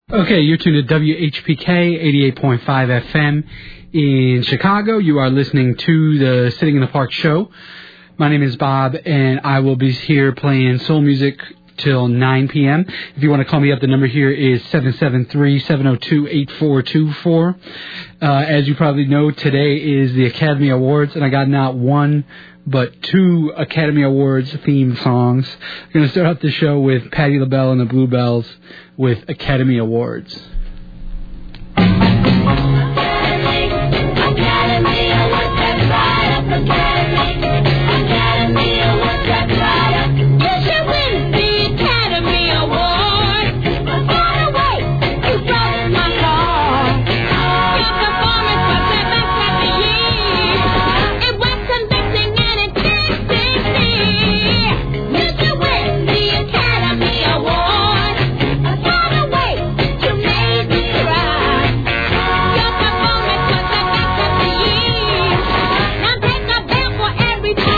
Okay, you're tuned to WHPK 88.5 FM in Chicago. You are listening to the Sitting in the Park show. My name is Bob, and I will be here playing soul music till 9 p.m. If you want to call me up, the number here is 773-702-8424. As you probably know, today is the Academy Awards, and I got not one, but two Academy Awards themed songs. I'm going to start out the show with Patti LaBelle and the Bluebells with Academy Awards. Every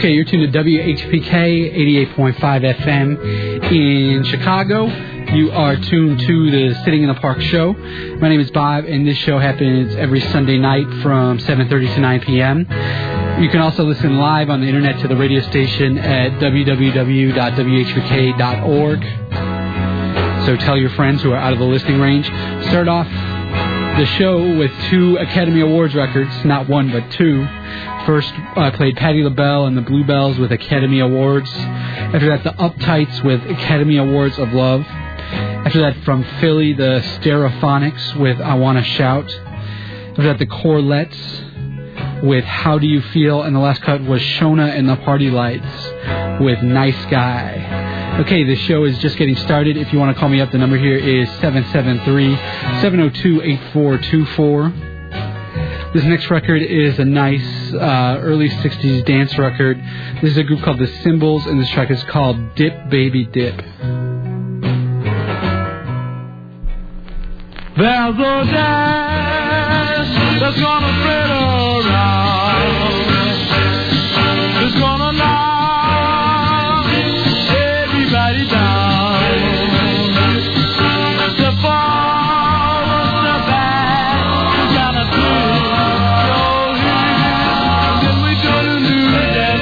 Okay, you're tuned to WHPK 88.5 FM in Chicago. You are tuned to the Sitting in the Park show. My name is Bob, and this show happens every Sunday night from 7:30 to 9 p.m. You can also listen live on the internet to the radio station at www.whpk.org. So tell your friends who are out of the listening range. Start off the show with 2 Academy Awards records, not 1 but 2. First, I played Patti LaBelle and the Bluebells with Academy Awards. After that, the Uptights with Academy Awards of Love. After that, from Philly, the Stereophonics with I Wanna Shout. After that, the Corlettes with How Do You Feel? And the last cut was Shona and the Party Lights with Nice Guy. Okay, this show is just getting started. If you want to call me up, the number here is 773-702-8424. This next record is a nice early 60s dance record. This is a group called The Symbols, and this track is called Dip Baby Dip. There's a dance that's gonna spread around. It's gonna knock everybody down. Step forward, step back, you gotta do your heels. Then we gonna do that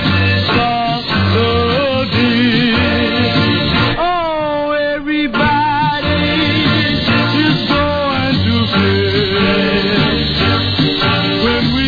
melody. Oh, everybody is going to play when we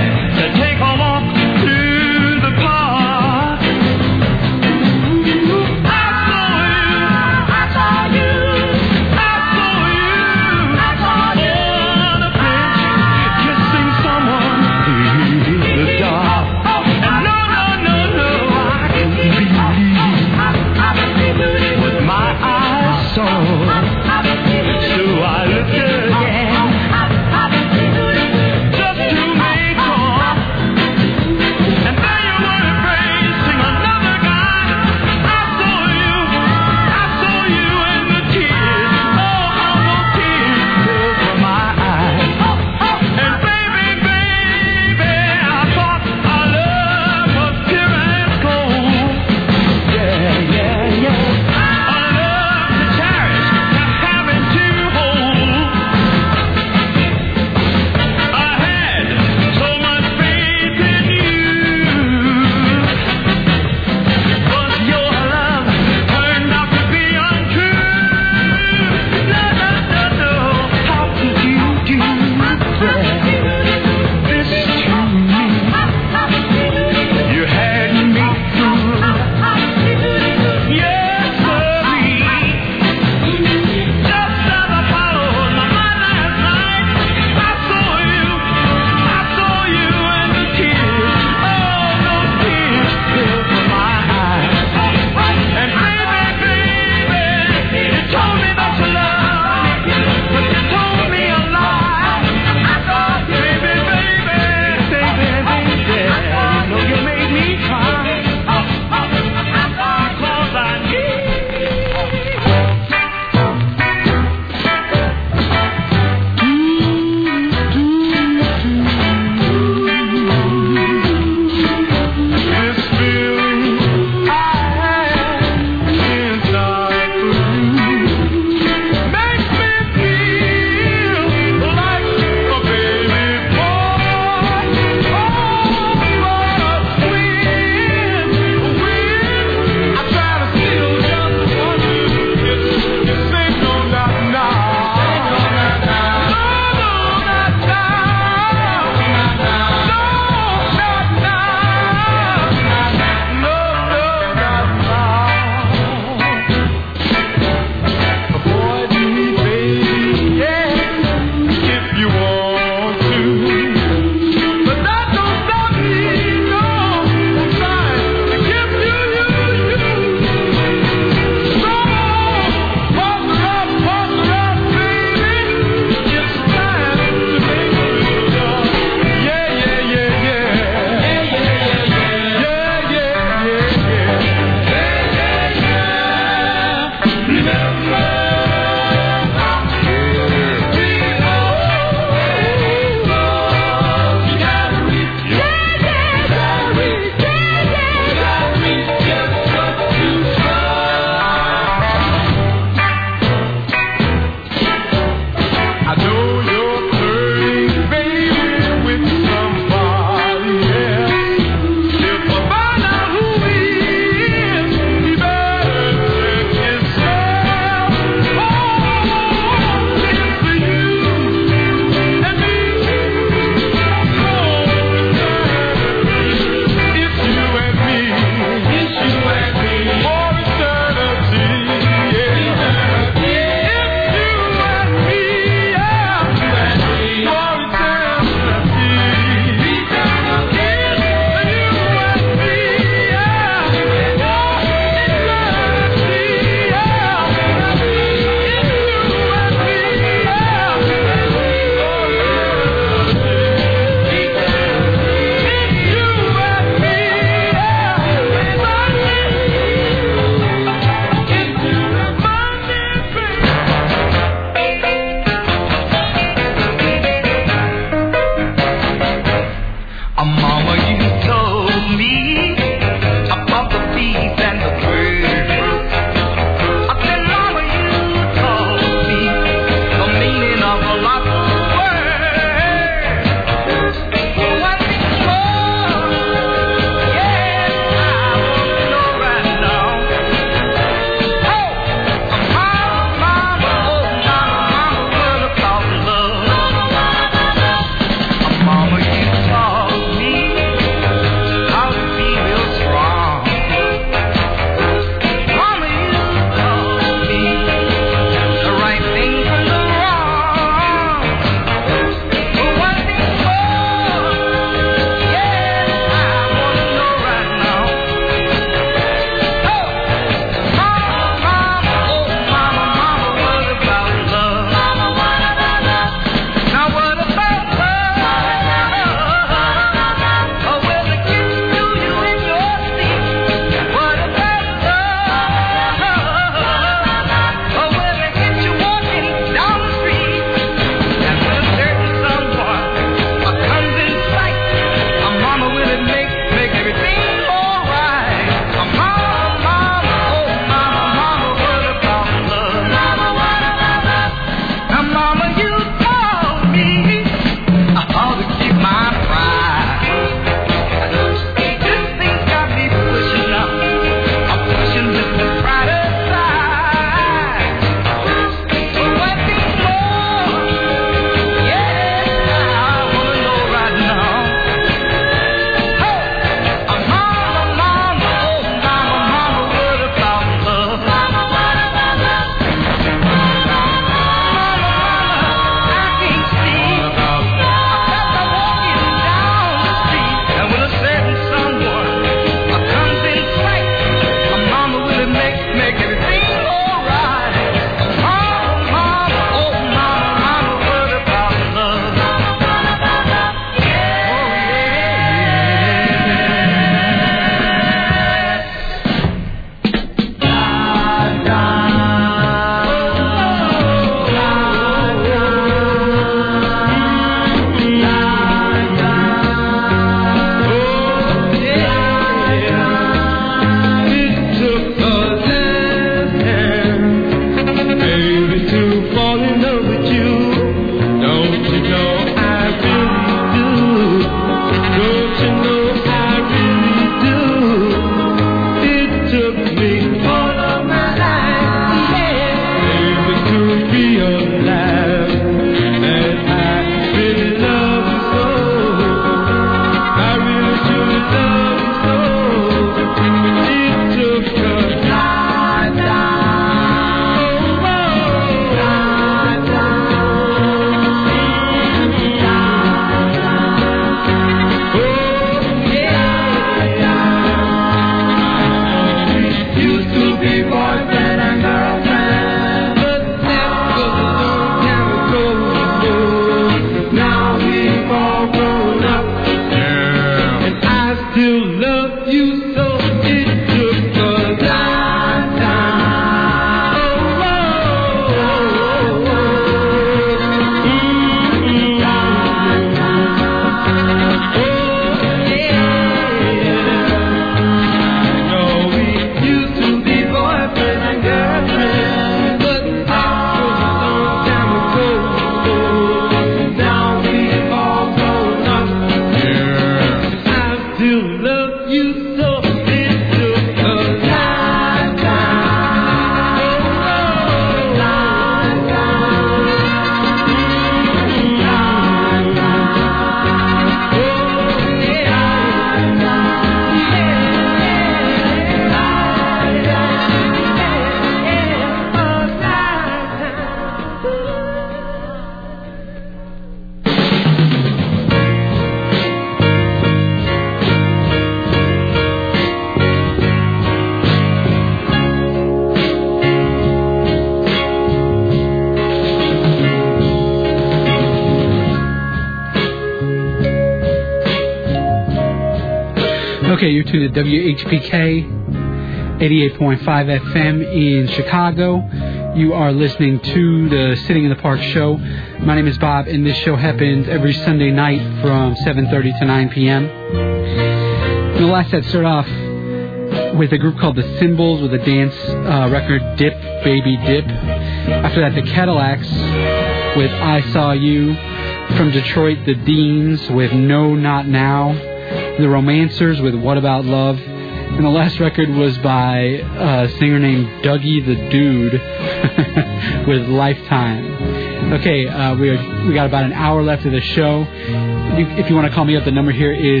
Okay, you're tuned to WHPK 88.5 FM in Chicago. You are listening to the Sitting in the Park show. My name is Bob, and this show happens every Sunday night from 7:30 to 9 p.m. In the last set, started off with a group called The Symbols with a dance record, Dip, Baby Dip. After that, the Cadillacs with I Saw You. From Detroit, the Deans with No Not Now. The Romancers with What About Love. And the last record was by a singer named Dougie the Dude with Lifetime. Okay, we got about an hour left of the show. If you want to call me up, the number here is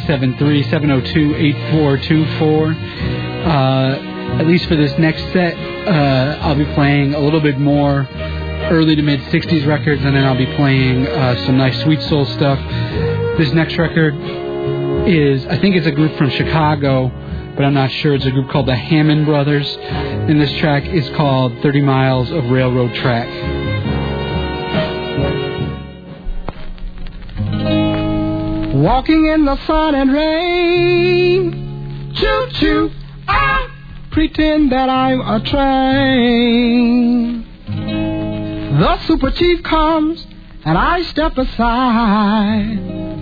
773-702-8424. At least for this next set, I'll be playing a little bit more early to mid 60s records, and then I'll be playing some nice sweet soul stuff. This next record is, I think it's a group from Chicago, but I'm not sure. It's a group called the Hammond Brothers, and this track is called 30 Miles of Railroad Track. Walking in the sun and rain, choo-choo, I pretend that I'm a train. The super chief comes and I step aside.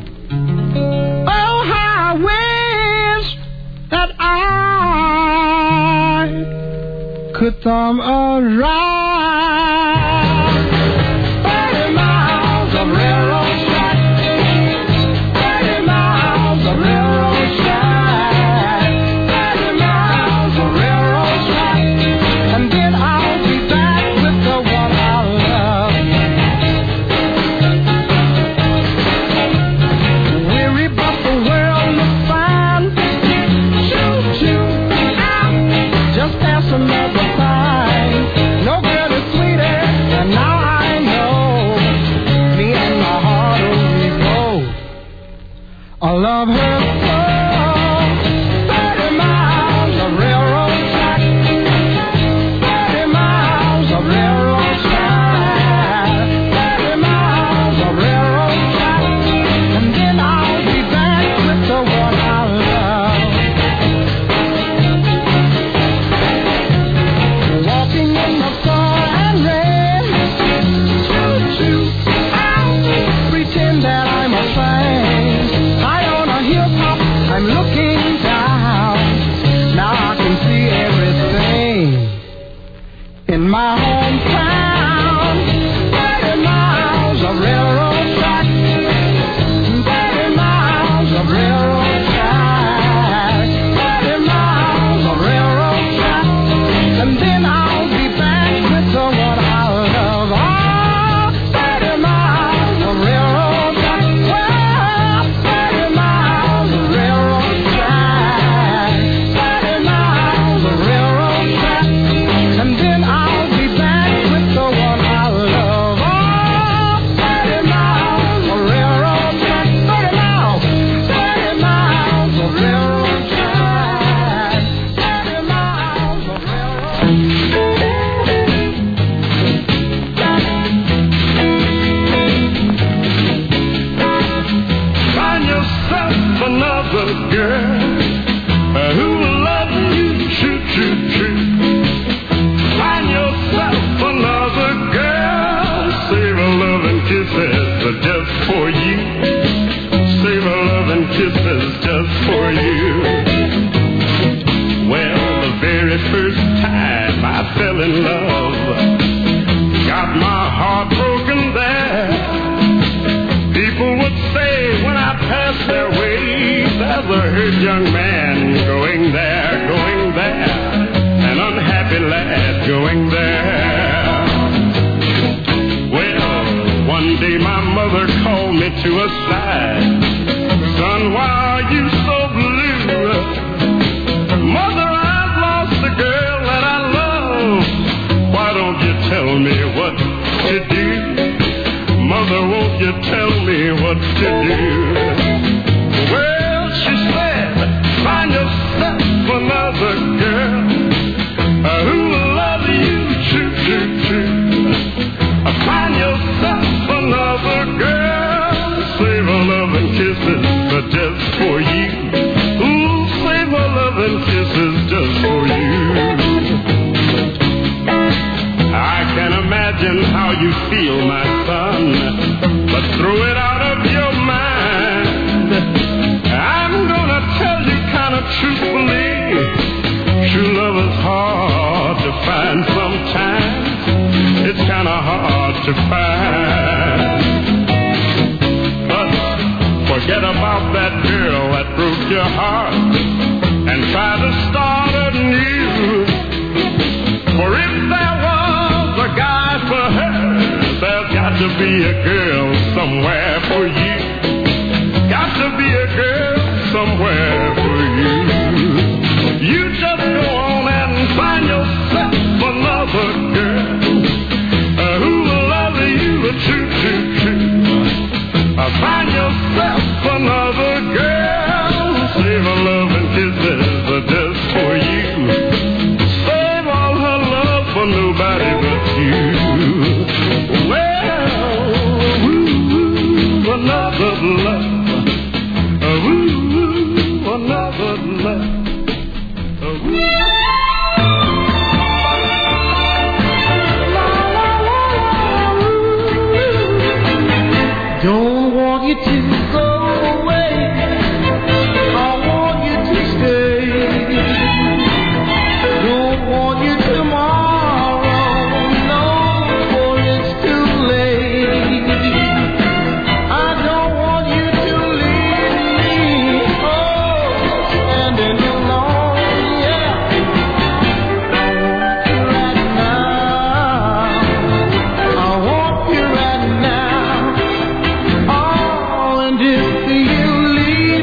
Oh, how I wish that I could thumb a ride. 30 miles of railroad track, 30 miles of railroad track, 30 miles of railroad track, and then I'll be back with the one I love. Weary but the world looks fine. Choo-choo, out, just past another sign. No girl is sweeter, and now I know. Me and my heart only go. I love her so. 30 miles of railroad track, 30 miles of railroad track, 30 miles of railroad track, and then I'll be back with the one I love. Walking in the sun and rain, choo-choo, out, pretend that I'm a train. High on a hilltop, I'm looking down. Now I can see everything in my hometown. 30 miles of railroad track, 30 miles of railroad track, 30 miles of railroad track, and then I'll be back with the one I love. Oh, 30 miles of railroad track, well, 30 miles of railroad track, 30 miles of railroad track, and then I'll be back with the one I love. Oh, 30 miles of railroad track, 30 miles of railroad track, 30 miles of Find yourself another girl who will love you true, true, true. Find yourself another girl. Save her love and kisses just for you. Save her love and kisses just for you. Well, the very first time I fell in love, got my heart broken there. People would say when I passed their way, there's a hurt young man going there, an unhappy lad going there. Well, one day my mother called me to her side. Son, why are you so blue? Mother, I've lost the girl that I love. Why don't you tell me what to do? Mother, won't you tell me what to do? Well, she said, find yourself another girl who will love you true, true, true. Find yourself another girl. Save her love and kisses just for you. Ooh. forget about that girl that broke your heart and try to start anew. For if there was a guy for her, there's got to be a girl somewhere for you. Got to be a girl somewhere for you. You just go on and find yourself another girl who will love you true, true, true. Find yourself another girl. Save her love and kisses just for you. Save all her love for nobody but you. Well, ooh, another love. Ooh, another love. Don't want you to go away. I want you to stay. Don't want you tomorrow. No, for it's too late. I don't want you to leave me. Oh, standing alone. Yeah. I want you right now. I want you right now. Oh, and if you leave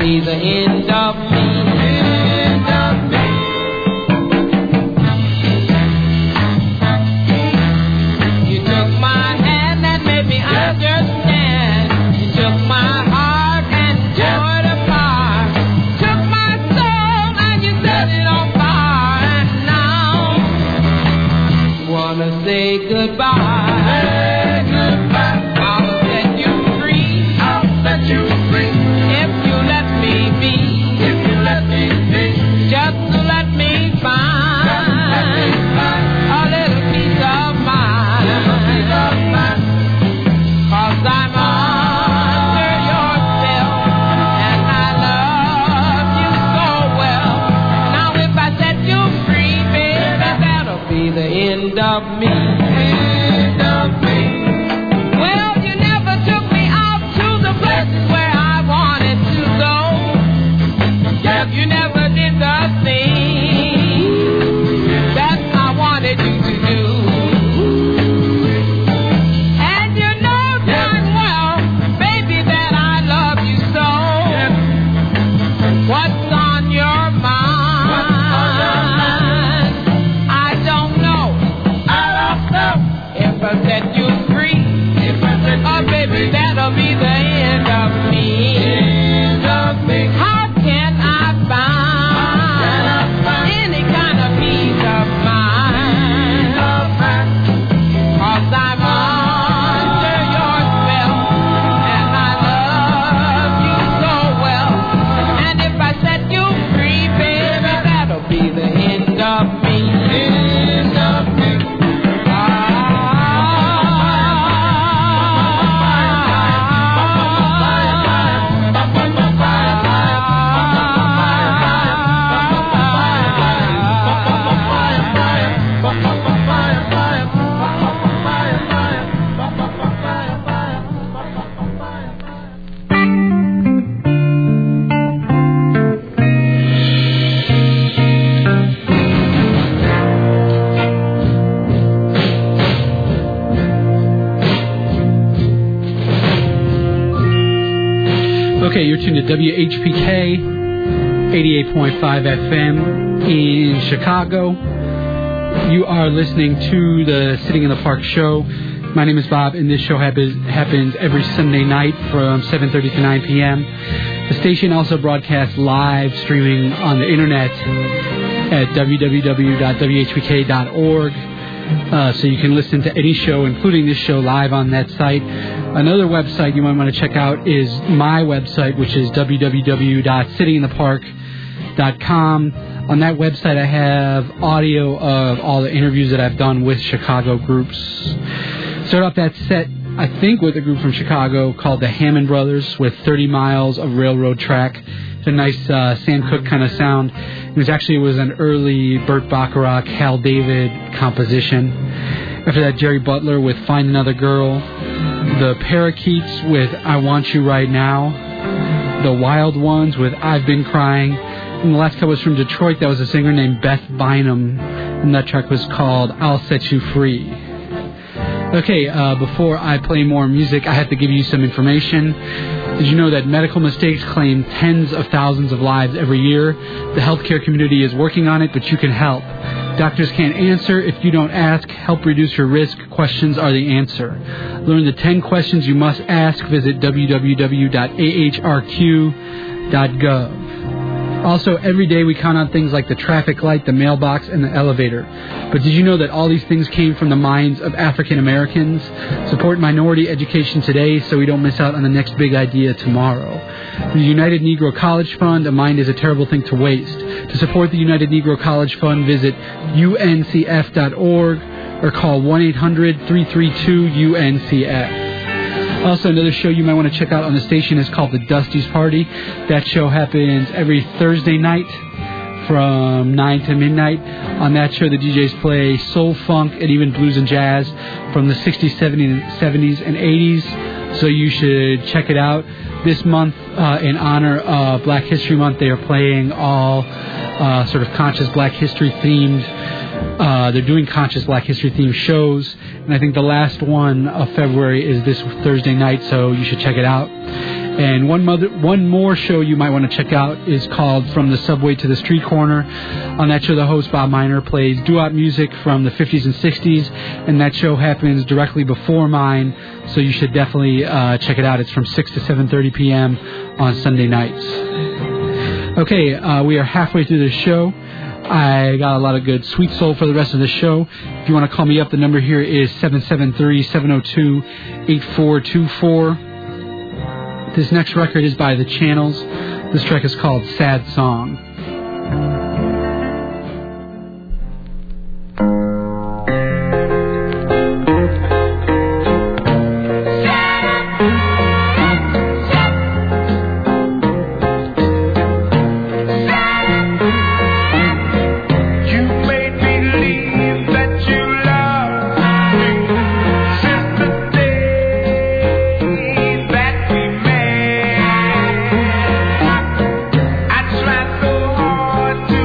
be the end of me. End of me. You took my hand and made me understand. You took my heart and tore it apart. Took my soul and you set it on fire. And now you wanna say goodbye. Of me. End of me. Well, you never took me out to the places where I wanted to go. Yes, you never did the thing that I wanted you to do. And you know darn well, baby, that I love you so. What's on your mind? Set you free. Oh, baby, that'll be the end of me. End of me. How can I find any kind of peace of mind? 'Cause I'm under your spell, and I love you so well. And if I set you free, baby, that'll be the end of me. End of me. Okay, you're tuned to WHPK 88.5 FM in Chicago. You are listening to the Sitting in the Park show. My name is Bob, and this show happens every Sunday night from 7:30 to 9 p.m. The station also broadcasts live streaming on the internet at www.whpk.org. So you can listen to any show, including this show, live on that site. Another website you might want to check out is my website, which is www.sittinginthepark.com. On that website, I have audio of all the interviews that I've done with Chicago groups. Start off that set, I think, with a group from Chicago called the Hammond Brothers with 30 miles of railroad track. It's a nice Sam Cooke kind of sound. It was an early Burt Bacharach, Hal David composition. After that, Jerry Butler with Find Another Girl. The Parakeets with I Want You Right Now. The Wild Ones with I've Been Crying. And the last couple was from Detroit. That was a singer named Beth Bynum. And that track was called I'll Set You Free. Okay, before I play more music, I have to give you some information. Did you know that medical mistakes claim tens of thousands of lives every year? The healthcare community is working on it, but you can help. Doctors can't answer if you don't ask. Help reduce your risk. Questions are the answer. Learn the 10 questions you must ask. Visit www.ahrq.gov. Also, every day we count on things like the traffic light, the mailbox, and the elevator. But did you know that all these things came from the minds of African Americans? Support minority education today so we don't miss out on the next big idea tomorrow. The United Negro College Fund, a mind is a terrible thing to waste. To support the United Negro College Fund, visit uncf.org or call 1-800-332-UNCF. Also, another show you might want to check out on the station is called The Dusty's Party. That show happens every Thursday night from 9 to midnight. On that show, the DJs play soul, funk, and even blues and jazz from the 60s, 70s, and 80s. So you should check it out. This month, in honor of Black History Month, they are playing all sort of conscious Black History themed. They're doing conscious Black History themed shows, and I think the last one of February is this Thursday night, so you should check it out. And one more show you might want to check out is called From the Subway to the Street Corner. On that show, the host, Bob Miner, plays doo-wop music from the 50s and 60s, and that show happens directly before mine, so you should definitely check it out. It's from 6 to 7:30 p.m. on Sunday nights. Okay, we are halfway through the show. I got a lot of good sweet soul for the rest of the show. If you want to call me up, the number here is 773-702-8424. This next record is by The Channels. This track is called Sad Song. I tried so hard to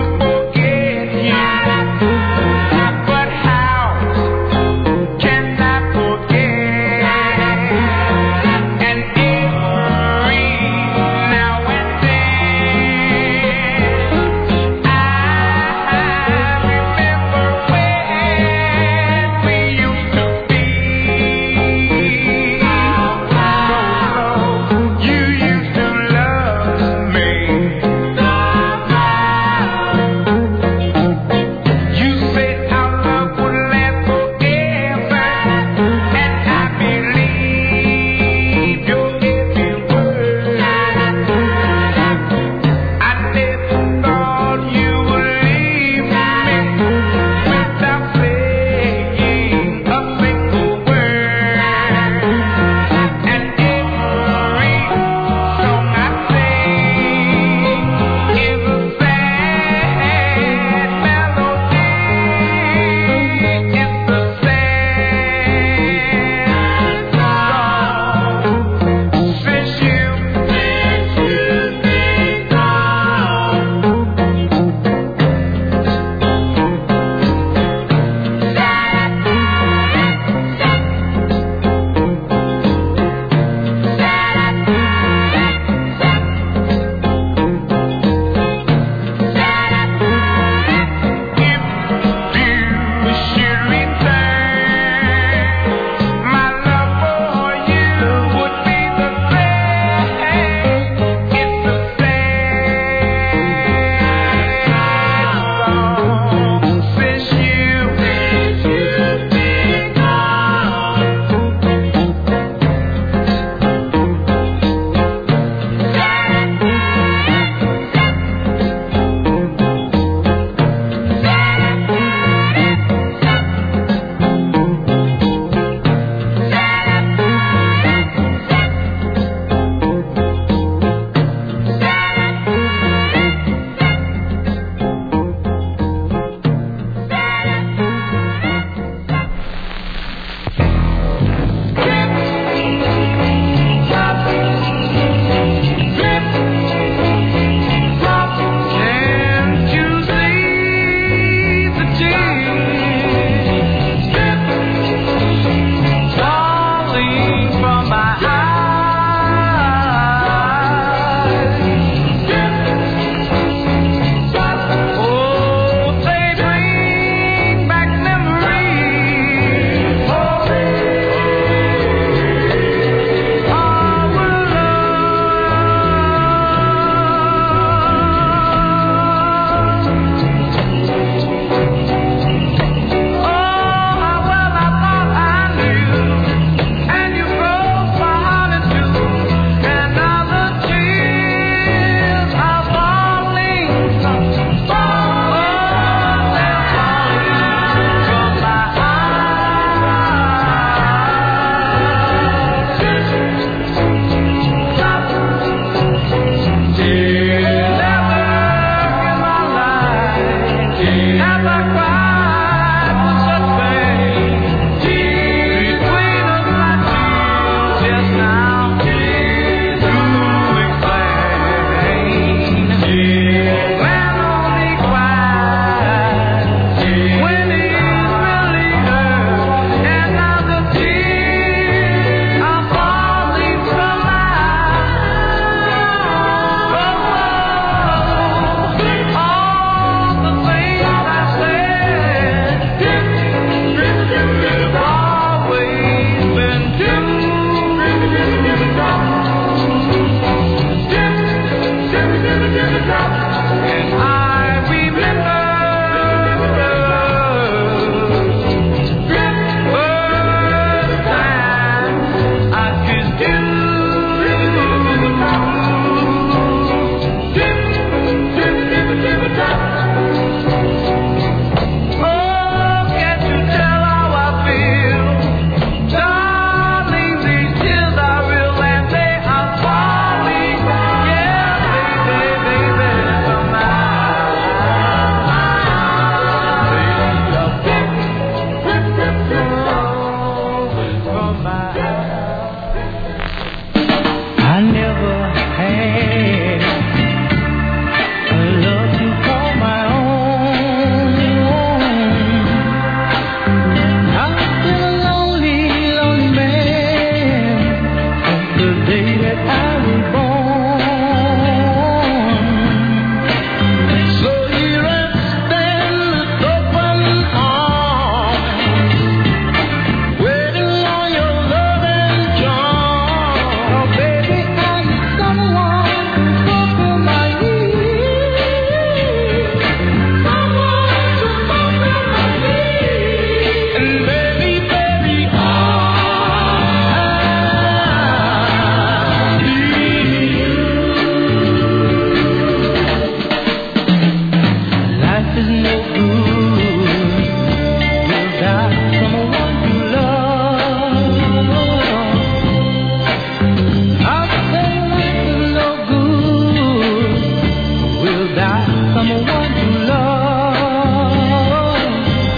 someone to love.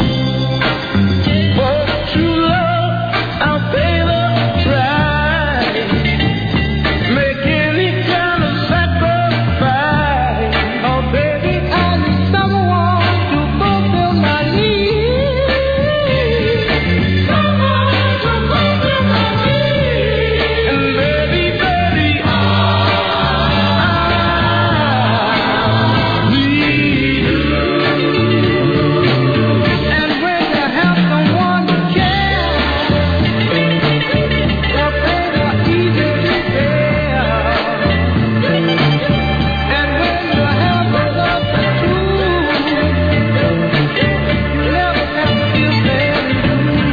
For true love, I'll pay the price. Make any kind of sacrifice. Oh, baby, I need someone to fulfill my needs. Someone to fulfill my needs. And baby, I need you. And when you have someone to care, they'll pay the easy to bear. And when you have the love that's true, you never have to feel bad and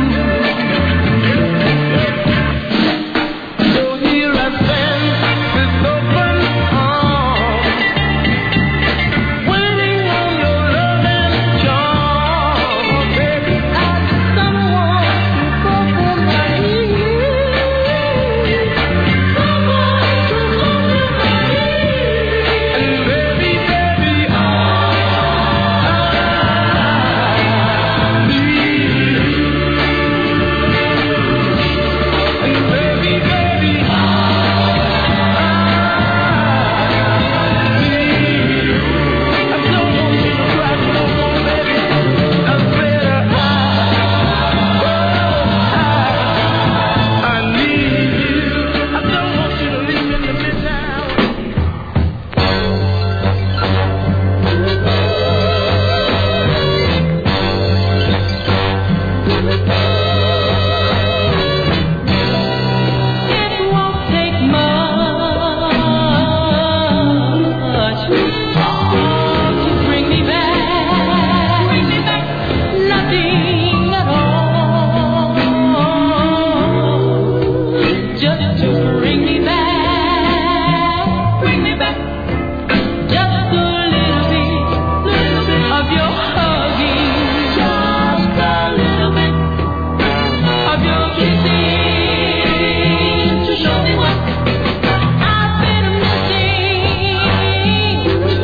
blue. So here I stand with open arms, waiting on your love and charm. Baby, I need someone to fulfill my needs. Someone to fulfill my needs. And baby, I need you. And baby, I need you. I don't want you to cry no more, baby. I said I need you. I don't want you to leave me in the midnight. It won't take much to bring me back. Nothing at all. Just to bring me back. Just a little bit of your hugging. Just a little bit of your kissing to show me what I've been missing.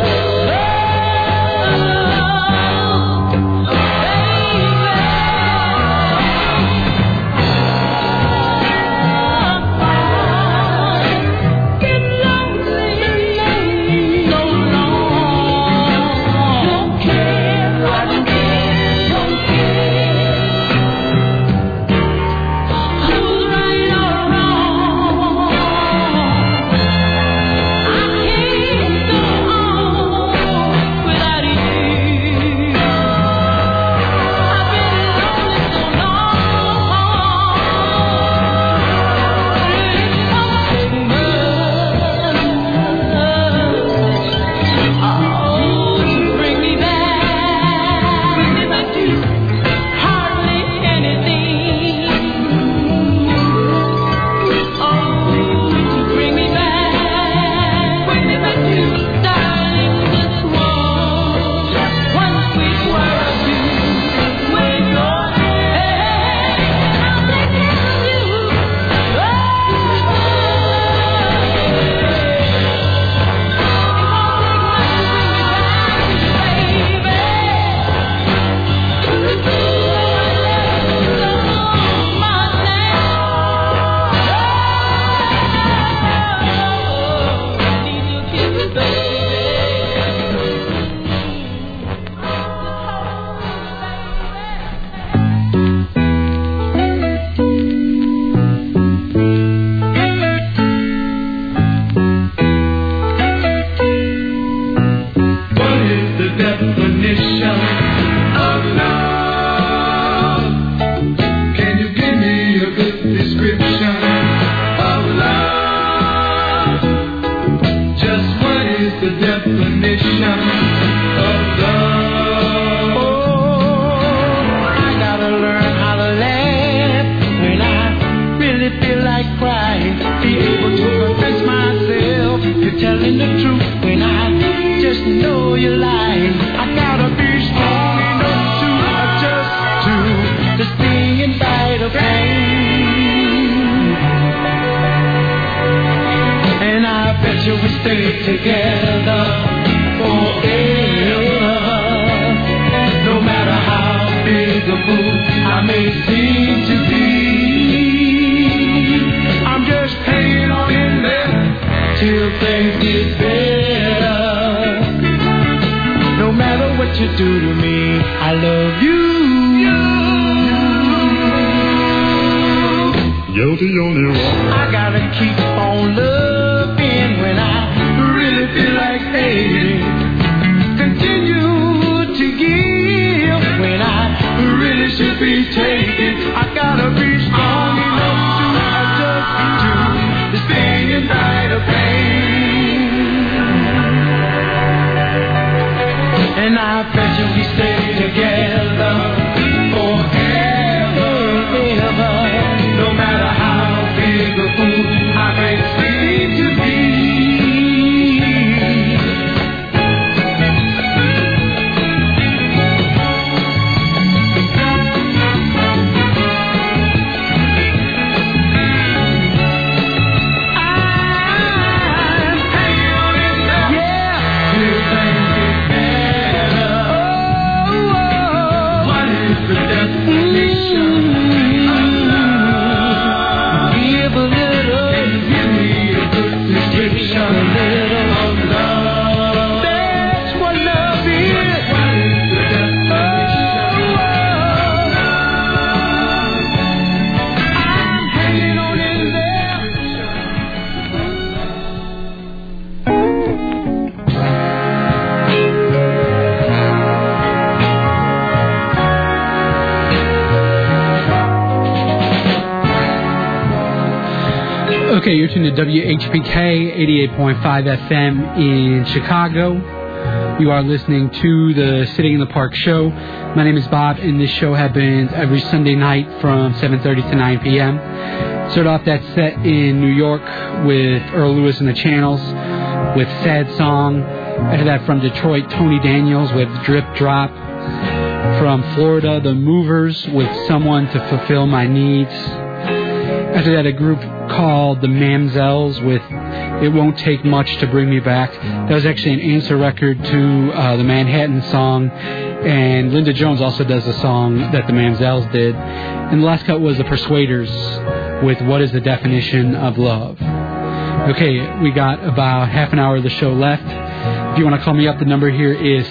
Get lonely so long. Don't care, I don't care, don't care. Who's right or wrong? I can't go on without you. I've been lonely so long. To bring me back to hardly anything. To bring me back to darling, just one sweet word or two. Wave your hand, I'll take care of you. What is the definition of love? Can you give me a good description of love? Just what is the definition of love? Oh, I gotta learn how to laugh when I really feel like crying. Be able to confess myself. You're telling the truth when I just know you're lying. I gotta be strong enough to adjust to the sting inside of pain. And I bet you we stay together forever. I may seem to be. I'm just hanging on in there till things get better. No matter what you do to me, I love you. You're the only one. I gotta keep on loving when I really feel like hating. Continue to give when I really should be taking. I gotta be strong enough to adjust to this day and night of pain. And I bet you we stay together forever, ever. No matter how big a fool I may seem to be. Okay, you're tuned to WHPK 88.5 FM in Chicago. You are listening to the Sitting in the Park show. My name is Bob, and this show happens every Sunday night from 7:30 to 9 p.m. Start off that set in New York with Earl Lewis and the Channels with Sad Song. After that, from Detroit, Tony Daniels with Drip Drop. From Florida, The Movers with Someone to Fulfill My Needs. After that, a group called the Mamzels with It Won't Take Much to Bring Me Back. That was actually an answer record to the Manhattan song, and Linda Jones also does a song that the Mamzels did. And the last cut was the Persuaders with What is the Definition of Love. Okay, we got about half an hour of the show left. If you want to call me up, the number here is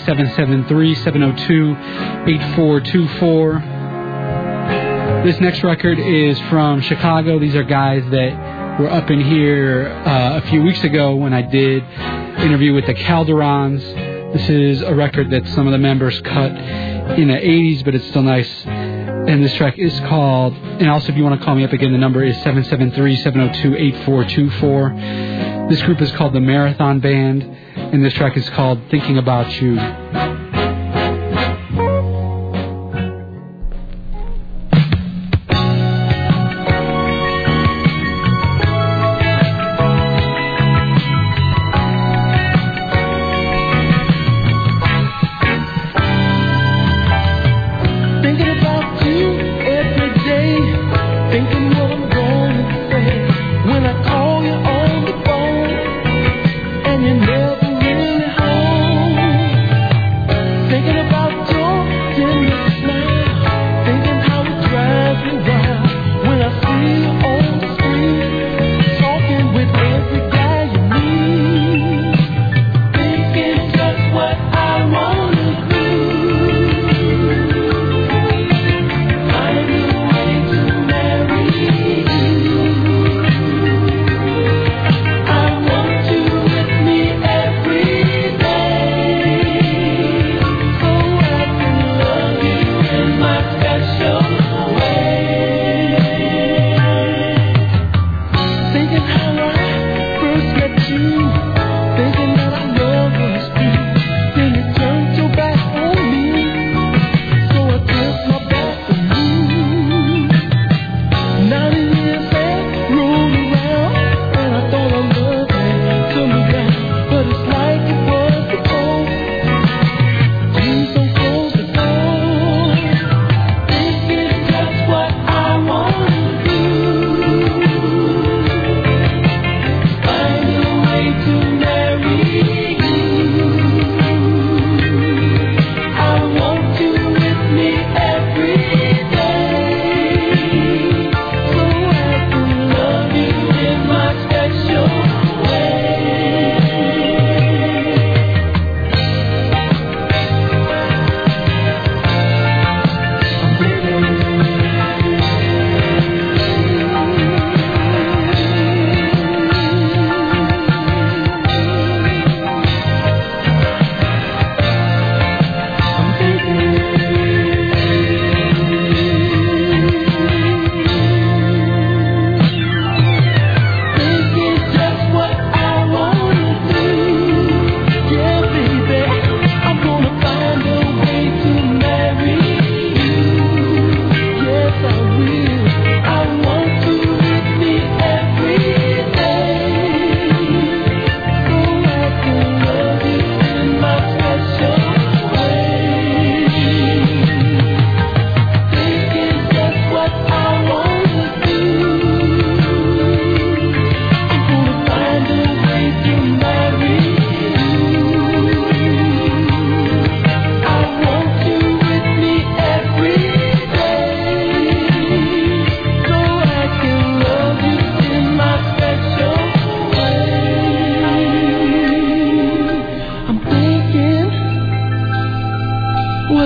773-702-8424. This next record is from Chicago. These are guys that were up in here a few weeks ago when I did interview with the Calderons. This is a record that some of the members cut in the 80s, but it's still nice. And this track is called, and also if you want to call me up again, the number is 773-702-8424. This group is called the Marathon Band, and this track is called Thinking About You.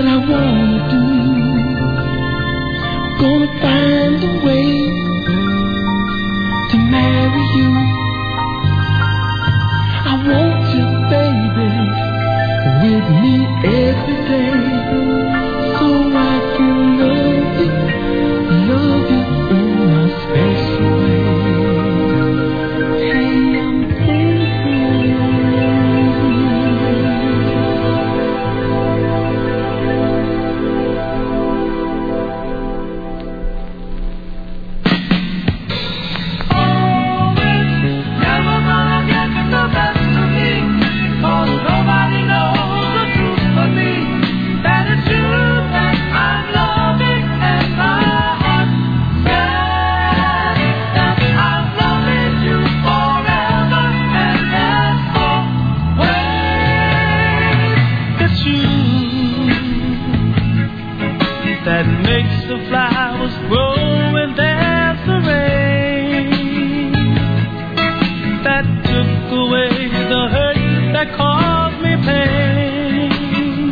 I wanna do. Gonna find a way to marry you. I want you, baby, with me every day, so I can love you in my special way. Hey, I'm thinking. That makes the flowers grow when there's the rain. That took away the hurt that caused me pain.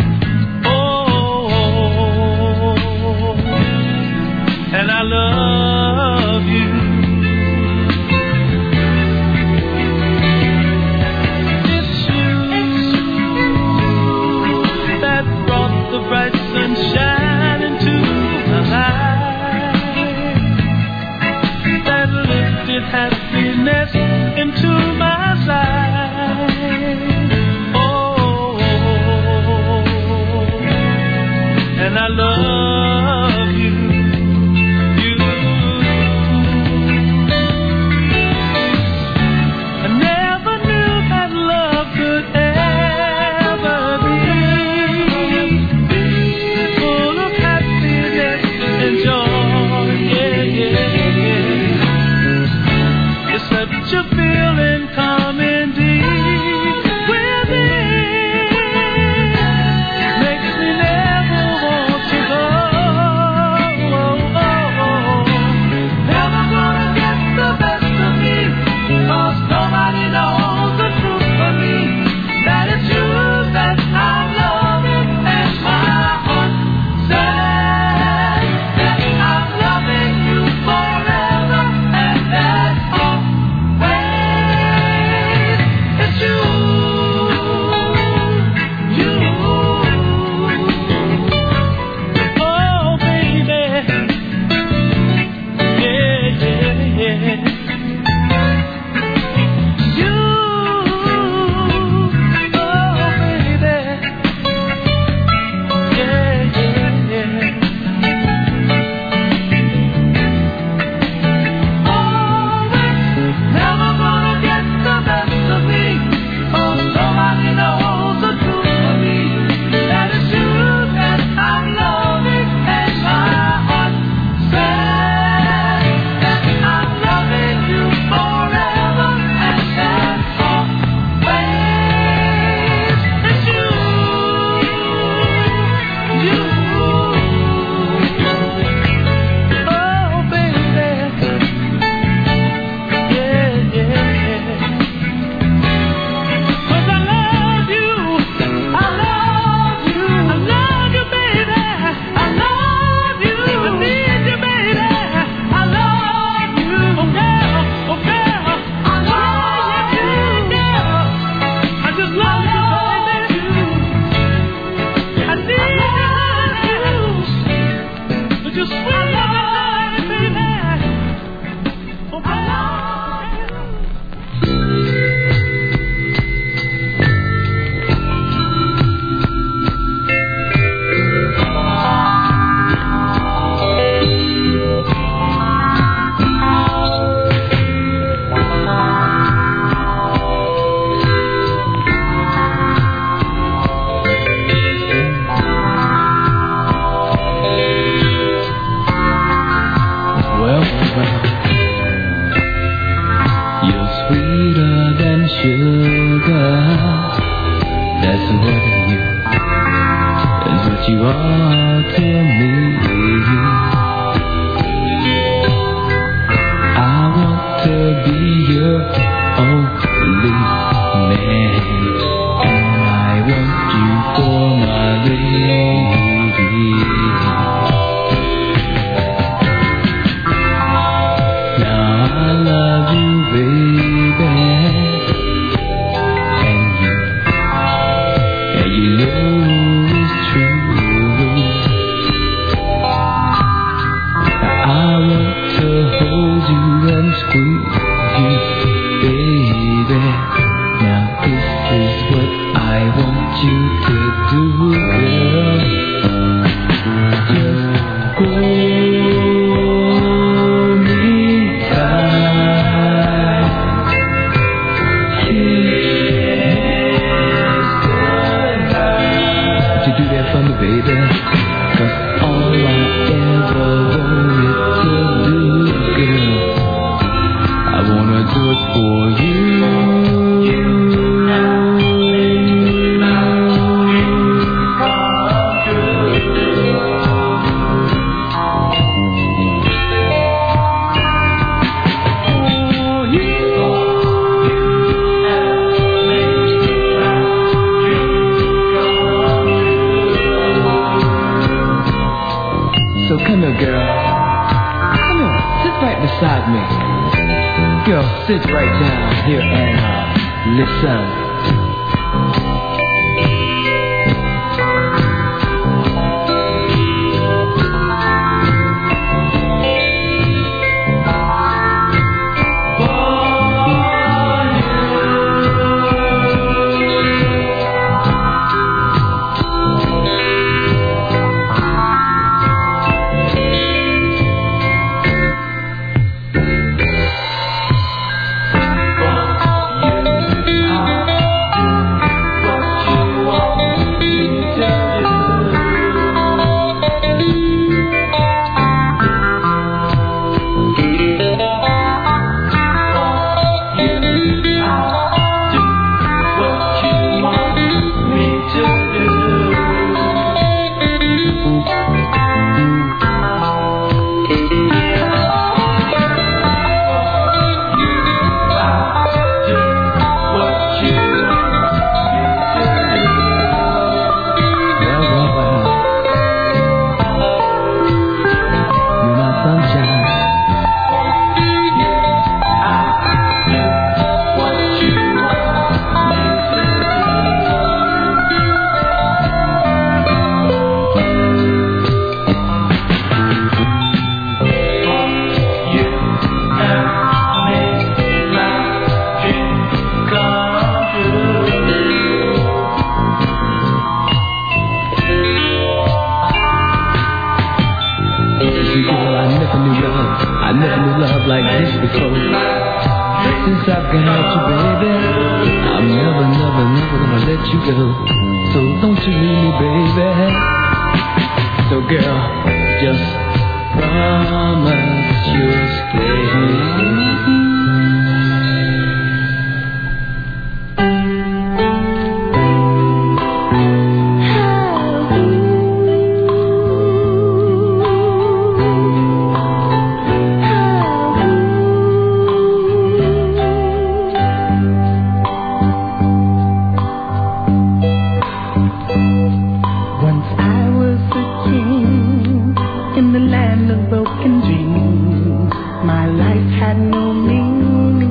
Oh, and I love you. It's you that brought the bright sunshine into my life, that lifted happiness into my life. Oh, and I love you. I never knew that love could ever be full of happiness and joy. Yeah, yeah, yeah. It's such a feeling coming deep within. Makes me never want to go. Never gonna get the best of me, 'cause nobody knows the truth for me. That it's you that I'm loving, and my heart says that I'm loving you forever, and that's always. It's you, you. Oh, baby, yeah, yeah, yeah. You, oh, baby, yeah, yeah, yeah. Always, never gonna get the best of me, 'cause nobody knows the truth for me. That it's you that I'm loving, and my heart says that I'm loving you forever, and that's always. It's you, you. Oh, baby, yeah, yeah, yeah. 'Cause I love you, I love you, I love you, baby, I love you, I need you, baby, I love you, oh girl, I love you, girl, I just love you, baby, I need you, but you sweet love, baby, oh I love you. Well, you're sweeter than sugar. That's what you is what you are to me. I want to be your only man, and I want you for my lady. know is true. I want to hold you and squeeze you, baby. Now this is what I want you to do, girl. Just hold me tight. Kiss goodnight. Would you do that for me, baby? 'Cause all I ever wanted to do, girl, I wanna do it for you. So come here, girl. Come here, sit right beside me. Girl, sit right down here and listen. Like this before. Since I've got you, baby, I'm never gonna let you go. So don't you leave me, baby. So girl, just promise you'll stay. In the land of broken dreams, my life had no meaning.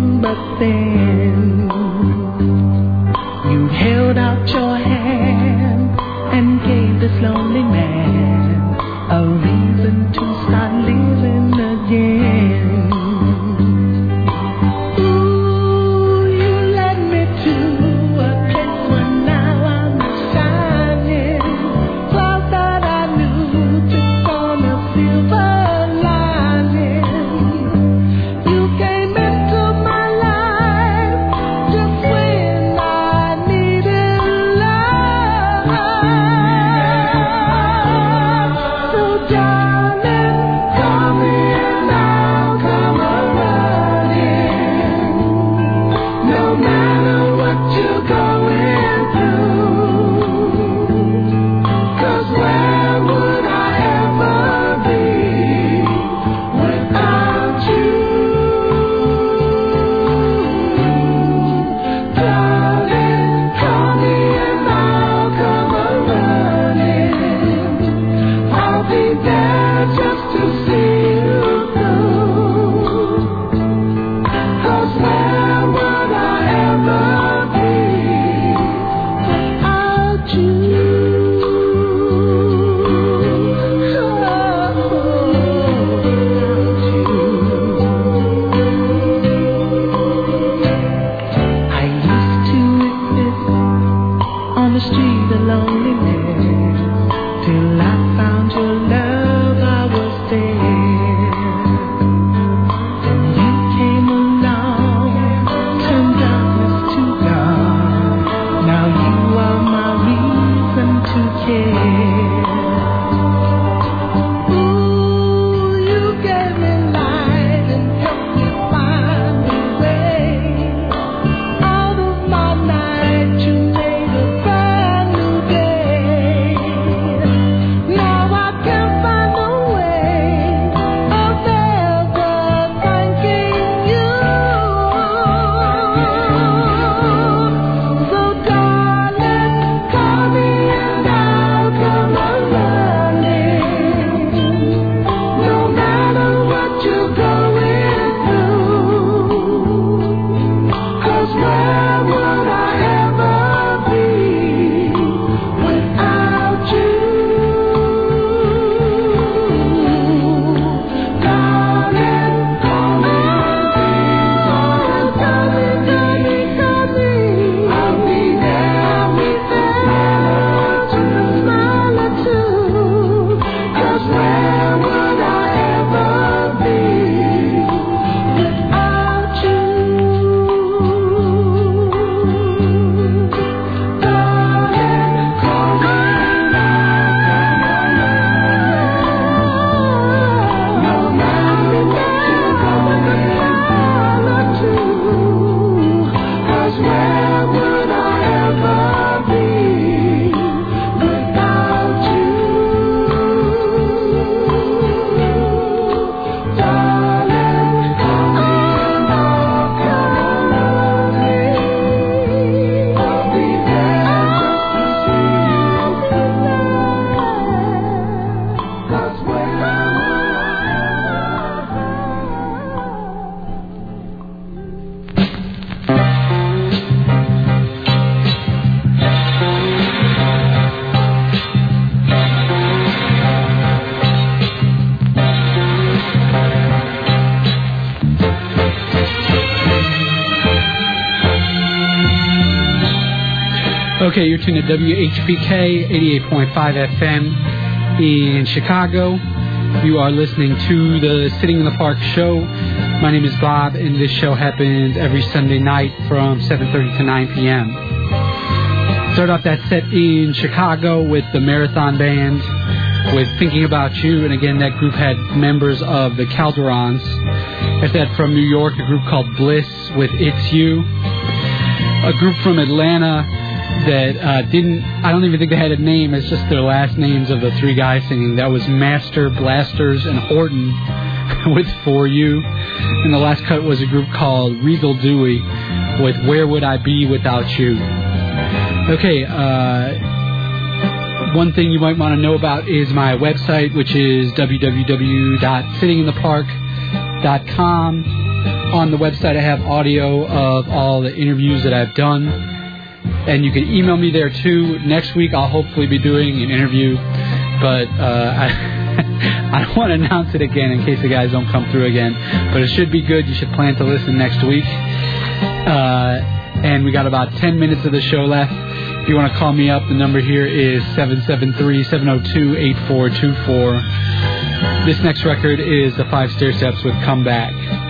the loneliness. Till I found your love, I was there. You came along, turned darkness to dawn. Now you are my reason to care. Ooh, you gave me light and helped me find the way. Out of my night, you made a brand new day. Now I can't find a way of ever thanking you. So darling, call me and I'll come running. No matter what you're going through. 'Cause where would I ever be without you? Darling, call me when things are tough. I'll be there with a smile or two. 'Cause where would I ever be without you? Darling, call me and I'll no matter what you're going through. 'Cause where would I ever be without you? Darling, call me and I'll come running. I'll be there just to see you tonight. 'Cause where would I Okay, you're tuned to WHPK 88.5 FM in Chicago. You are listening to the Sitting in the Park show. My name is Bob, and this show happens every Sunday night from 7:30 to 9 p.m. Start off that set in Chicago with the Marathon Band with Thinking About You, and again, that group had members of the Calderons. After that, from New York, a group called Bliss with It's You. A group from Atlanta that I don't even think they had a name. It's just their last names of the three guys singing. That was Master, Blasters, and Horton with For You. And the last cut was a group called Regal Dewey with Where Would I Be Without You. Okay, one thing you might want to know about is my website, which is www.sittinginthepark.com. On the website, I have audio of all the interviews that I've done. And you can email me there, too. Next week, I'll hopefully be doing an interview. But I don't want to announce it again in case the guys don't come through again. But it should be good. You should plan to listen next week. And we got about 10 minutes of the show left. If you want to call me up, the number here is 773-702-8424. This next record is the 5 Stair Steps with Come Back.